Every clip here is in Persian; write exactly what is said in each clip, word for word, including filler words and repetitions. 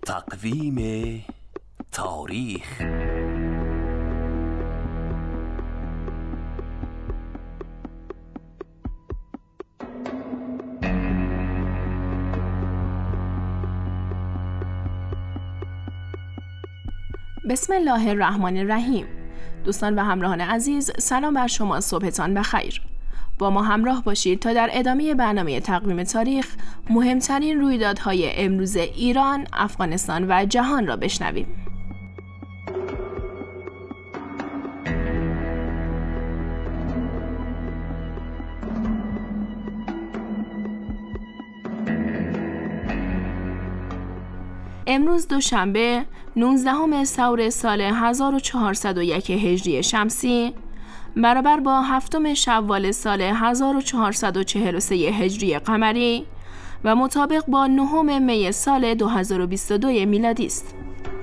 تقویم تاریخ. بسم الله الرحمن الرحیم. دوستان و همراهان عزیز، سلام بر شما، صبحتان بخیر. با ما همراه باشید تا در ادامه برنامه تقویم تاریخ مهمترین رویدادهای امروز ایران، افغانستان و جهان را بشنویم. امروز دوشنبه نوزدهم ثور سال هزار و چهارصد و یک هجری شمسی برابر با هفتم شوال سال هزار و چهارصد و چهل و سه هجری قمری و مطابق با نهم می سال دو هزار و بیست و دو میلادی است.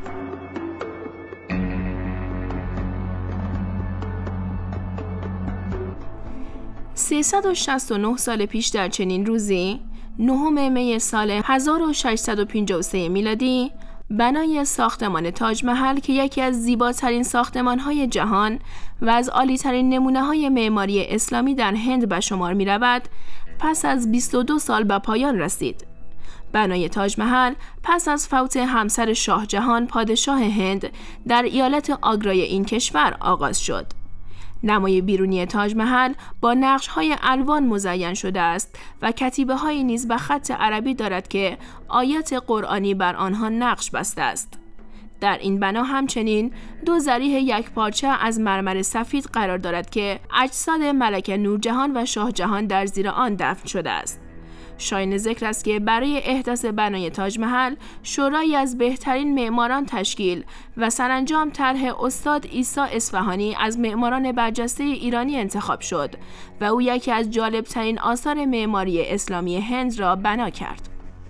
سیصد و شصت و نه سال پیش در چنین روزی، نهم می سال هزار و ششصد و پنجاه و سه میلادی، بنای ساختمان تاج محل که یکی از زیباترین ساختمان‌های جهان و از عالی‌ترین نمونه‌های معماری اسلامی در هند به شمار می‌رود، پس از بیست و دو سال به پایان رسید. بنای تاج محل پس از فوت همسر شاه جهان پادشاه هند در ایالت آگرای این کشور آغاز شد. نمای بیرونی تاج محل با نقش‌های الوان مزین شده است و کتیبه‌هایی نیز به خط عربی دارد که آیات قرآنی بر آنها نقش بسته است. در این بنا همچنین دو ضریح یک پارچه از مرمر سفید قرار دارد که اجساد ملکه نورجهان و شاه جهان در زیر آن دفن شده است. شایان ذکر است که برای احداث بنای تاج محل شورایی از بهترین معماران تشکیل و سرانجام طرح استاد عیسی اصفهانی از معماران برجسته ایرانی انتخاب شد و او یکی از جالبترین آثار معماری اسلامی هند را بنا کرد.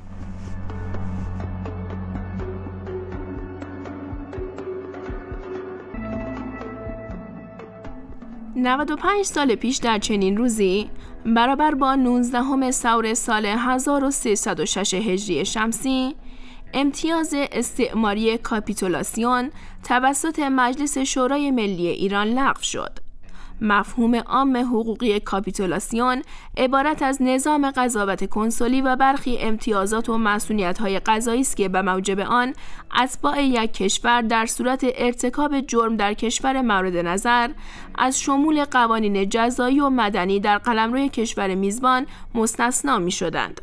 نود و پنج سال پیش در چنین روزی برابر با نوزدهم ثور سال هزار و سیصد و شش هجری شمسی، امتیاز استعماری کاپیتولاسیون توسط مجلس شورای ملی ایران لغو شد. مفهوم عام حقوقی کاپیتولاسیون عبارت از نظام قضاوت کنسولی و برخی امتیازات و مسئولیت‌های قضایی است که به موجب آن اتباع یک کشور در صورت ارتکاب جرم در کشور مورد نظر از شمول قوانین جزایی و مدنی در قلمرو کشور میزبان مستثنا می‌شدند.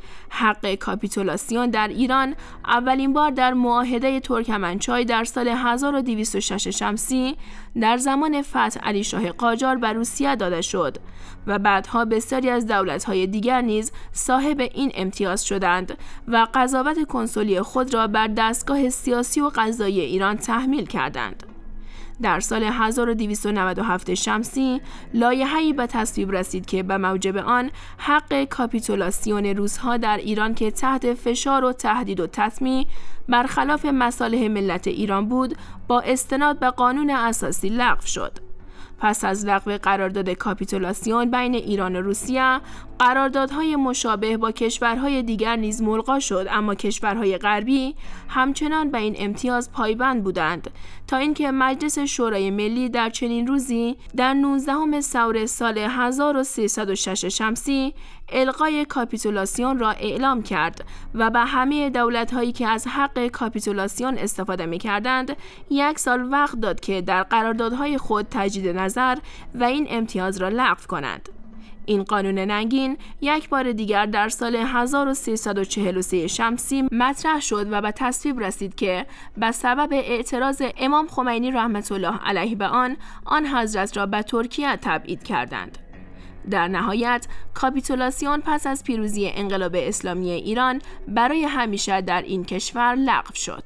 حق کاپیتولاسیون در ایران اولین بار در معاهده ترکمنچای در سال هزار و دویست و شش شمسی در زمان فتح علی شاه قاجار به روسیه داده شد و بعدها بسیاری از دولت‌های دیگر نیز صاحب این امتیاز شدند و قضاوت کنسولی خود را بر دستگاه سیاسی و قضایی ایران تحمیل کردند. در سال هزار و دویست و نود و هفت شمسی لایحه‌ای به تصویب رسید که به موجب آن حق کاپیتولاسیون روس‌ها در ایران که تحت فشار و تهدید و تطمیع برخلاف مصالح ملت ایران بود، با استناد به قانون اساسی لغو شد. پس از لغو قرارداد کاپیتولاسیون بین ایران و روسیه، قراردادهای مشابه با کشورهای دیگر نیز ملغا شد، اما کشورهای غربی همچنان به این امتیاز پایبند بودند تا اینکه مجلس شورای ملی در چنین روزی در نوزدهم ثور سال هزار و سیصد و شش شمسی الغای کاپیتولاسیون را اعلام کرد و به همه دولت‌هایی که از حق کاپیتولاسیون استفاده می‌کردند یک سال وقت داد که در قراردادهای خود تجدید نظر و این امتیاز را لغو کنند. این قانون ننگین یک بار دیگر در سال هزار و سیصد و چهل و سه شمسی مطرح شد و به تصویب رسید که به سبب اعتراض امام خمینی رحمت الله علیه به آن، آن حضرت را به ترکیه تبعید کردند. در نهایت کاپیتولاسیون پس از پیروزی انقلاب اسلامی ایران برای همیشه در این کشور لغو شد.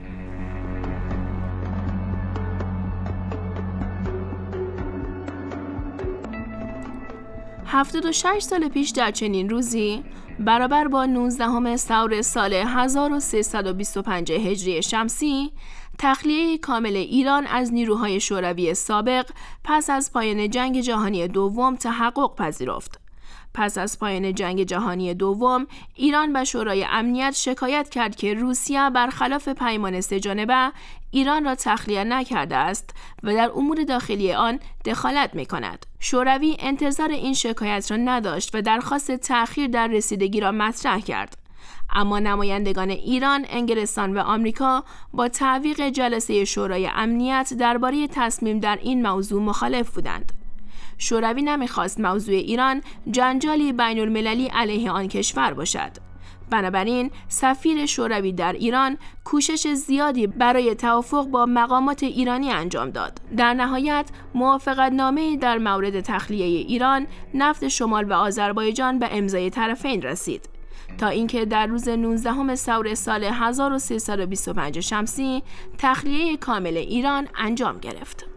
هفتاد و شش سال پیش در چنین روزی برابر با نوزدهم ثور سال هزار و سیصد و بیست و پنج هجری شمسی تخلیه کامل ایران از نیروهای شوروی سابق پس از پایان جنگ جهانی دوم تحقق پذیرفت. پس از پایان جنگ جهانی دوم، ایران به شورای امنیت شکایت کرد که روسیه برخلاف پیمان سه جانبه ایران را تخلیه نکرده است و در امور داخلی آن دخالت می کند. شوروی انتظار این شکایت را نداشت و درخواست تأخیر در رسیدگی را مطرح کرد. اما نمایندگان ایران، انگلستان و آمریکا با تعویق جلسه شورای امنیت درباره تصمیم در این موضوع مخالف بودند. شوروی نمیخواست موضوع ایران جنجالی بین المللی علیه آن کشور باشد. بنابراین سفیر شوروی در ایران کوشش زیادی برای توافق با مقامات ایرانی انجام داد. در نهایت موافقتنامه‌ای در مورد تخلیه ایران، نفت شمال و آذربایجان به امضای طرفین رسید تا اینکه در روز نوزدهم ثور سال هزار و سیصد و بیست و پنج شمسی تخلیه کامل ایران انجام گرفت.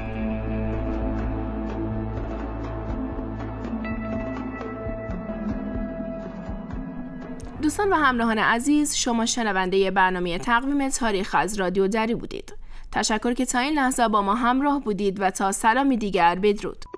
دوستان و همراهان عزیز، شما شنونده برنامه تقویم تاریخ از رادیو دری بودید. تشکر که تا این لحظه با ما همراه بودید و تا سلامی دیگر بدرود.